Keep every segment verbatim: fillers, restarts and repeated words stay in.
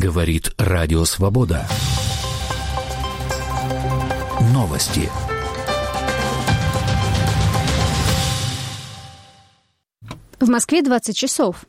Говорит Радио Свобода. Новости. В Москве двадцать часов.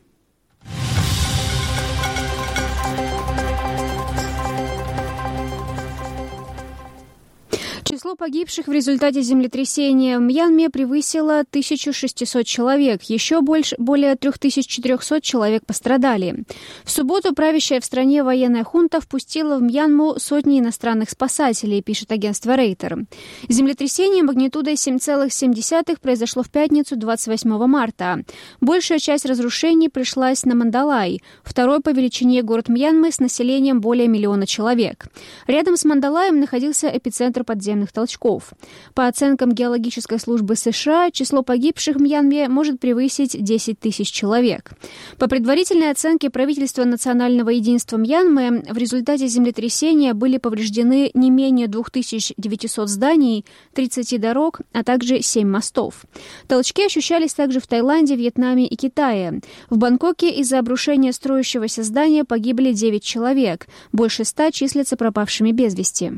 Число погибших в результате землетрясения в Мьянме превысило тысячу шестьсот человек. Еще больше, более три тысячи четыреста человек пострадали. В субботу правящая в стране военная хунта впустила в Мьянму сотни иностранных спасателей, пишет агентство Рейтер. Землетрясение магнитудой семь целых семь десятых произошло в пятницу двадцать восьмого марта. Большая часть разрушений пришлась на Мандалай, второй по величине город Мьянмы с населением более миллиона человек. Рядом с Мандалаем находился эпицентр подземных толчков. По оценкам геологической службы США, число погибших в Мьянме может превысить десять тысяч человек. По предварительной оценке правительства национального единства Мьянмы, в результате землетрясения были повреждены не менее две тысячи девятьсот зданий, тридцать дорог, а также семь мостов. Толчки ощущались также в Таиланде, Вьетнаме и Китае. В Бангкоке из-за обрушения строящегося здания погибли девять человек, больше ста числятся пропавшими без вести.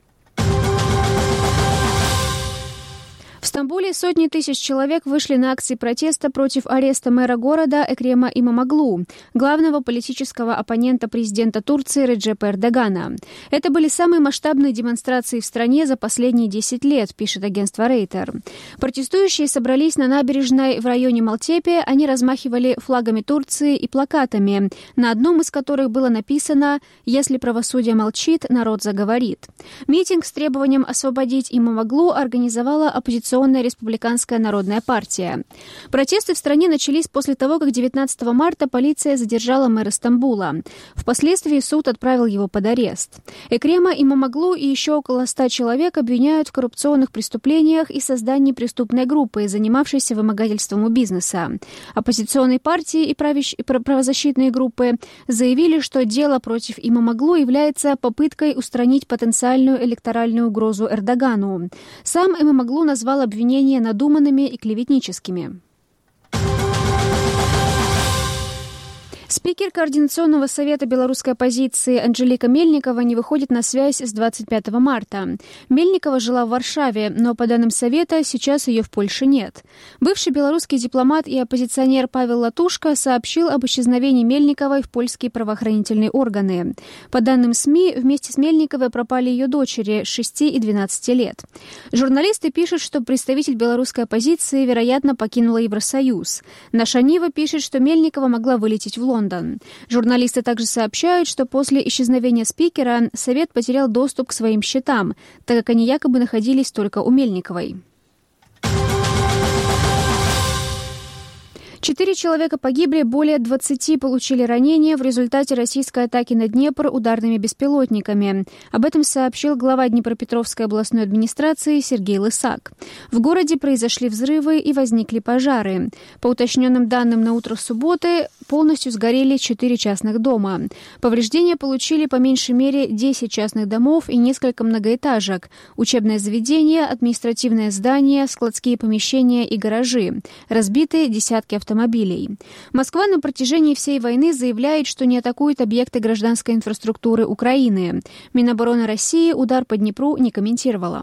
В Стамбуле сотни тысяч человек вышли на акции протеста против ареста мэра города Экрема Имамоглу, главного политического оппонента президента Турции Реджепа Эрдогана. Это были самые масштабные демонстрации в стране за последние десять лет, пишет агентство Рейтер. Протестующие собрались на набережной в районе Малтепе, они размахивали флагами Турции и плакатами, на одном из которых было написано «Если правосудие молчит, народ заговорит». Митинг с требованием освободить Имамоглу организовала оппозиционная Республиканская народная партия. Протесты в стране начались после того, как девятнадцатого марта полиция задержала мэра Стамбула. Впоследствии суд отправил его под арест. Экрема Имамоглу и еще около ста человек обвиняют в коррупционных преступлениях и создании преступной группы, занимавшейся вымогательством у бизнеса. Оппозиционные партии и правящ... правозащитные группы заявили, что дело против Имамоглу является попыткой устранить потенциальную электоральную угрозу Эрдогану. Сам Имамоглу назвал обвинения надуманными и клеветническими. Спикер Координационного совета белорусской оппозиции Анжелика Мельникова не выходит на связь с двадцать пятого марта. Мельникова жила в Варшаве, но, по данным Совета, сейчас ее в Польше нет. Бывший белорусский дипломат и оппозиционер Павел Латушко сообщил об исчезновении Мельниковой в польские правоохранительные органы. По данным СМИ, вместе с Мельниковой пропали ее дочери шести и двенадцати лет. Журналисты пишут, что представитель белорусской оппозиции, вероятно, покинула Евросоюз. Наша Нива пишет, что Мельникова могла вылететь в Лондон. Лондон. Журналисты также сообщают, что после исчезновения спикера Совет потерял доступ к своим счетам, так как они якобы находились только у Мельниковой. Четыре человека погибли, более двадцати получили ранения в результате российской атаки на Днепр ударными беспилотниками. Об этом сообщил глава Днепропетровской областной администрации Сергей Лысак. В городе произошли взрывы и возникли пожары. По уточненным данным, на утро субботы полностью сгорели четыре частных дома. Повреждения получили по меньшей мере десять частных домов и несколько многоэтажек, учебное заведение, административное здание, складские помещения и гаражи. Разбиты десятки автомобилей. автомобилей. Москва на протяжении всей войны заявляет, что не атакует объекты гражданской инфраструктуры Украины. Минобороны России удар по Днепру не комментировала.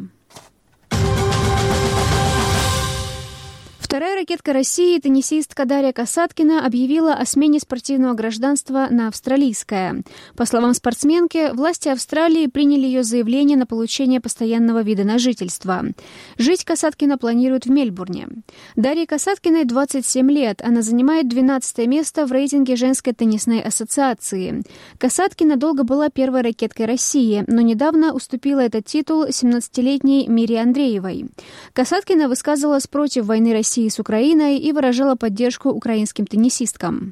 Вторая ракетка России, теннисистка Дарья Касаткина, объявила о смене спортивного гражданства на австралийское. По словам спортсменки, власти Австралии приняли ее заявление на получение постоянного вида на жительство. Жить Касаткина планирует в Мельбурне. Дарье Касаткиной двадцать семь лет. Она занимает двенадцатое место в рейтинге женской теннисной ассоциации. Касаткина долго была первой ракеткой России, но недавно уступила этот титул семнадцатилетней Мире Андреевой. Касаткина высказывалась против войны России с Украиной и выражала поддержку украинским теннисисткам.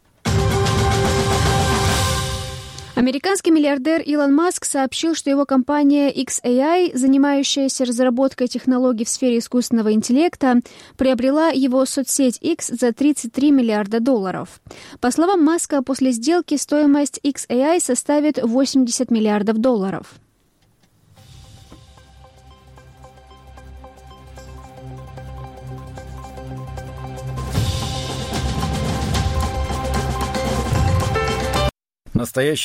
Американский миллиардер Илон Маск сообщил, что его компания икс эй ай, занимающаяся разработкой технологий в сфере искусственного интеллекта, приобрела его соцсеть X за тридцать три миллиарда долларов. По словам Маска, после сделки стоимость икс эй ай составит восемьдесят миллиардов долларов. Настоящий